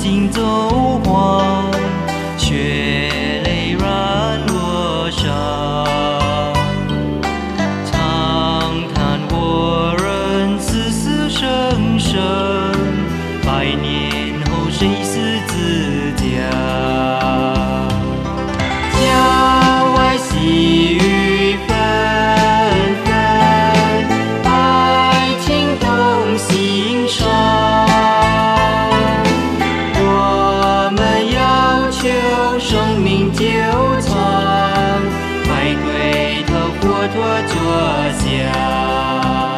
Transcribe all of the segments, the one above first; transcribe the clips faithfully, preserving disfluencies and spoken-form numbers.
行走黄，血泪软落上。长叹我人死死生生，百年后谁是自家？郊外细雨纷纷，爱情动心伤。我们要求生命久长，快归头佛陀坐下。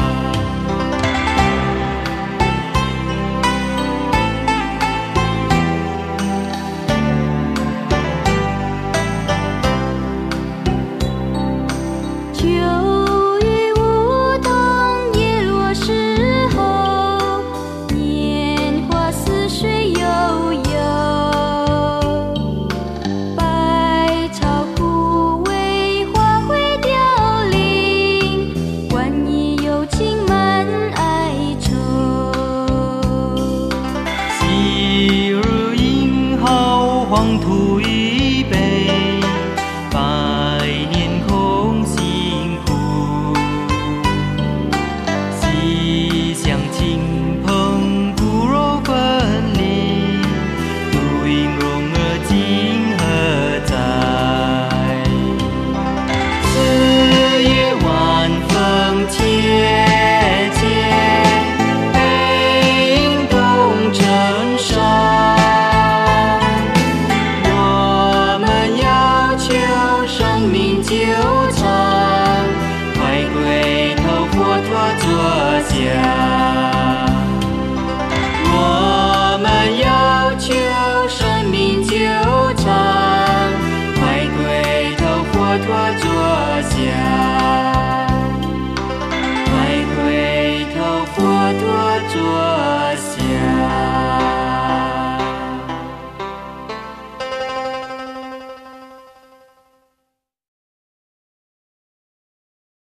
秋雨梧桐叶落时候，年华似水悠悠。百草枯萎，花会凋零，万一有情满哀愁。 昔日英豪黄土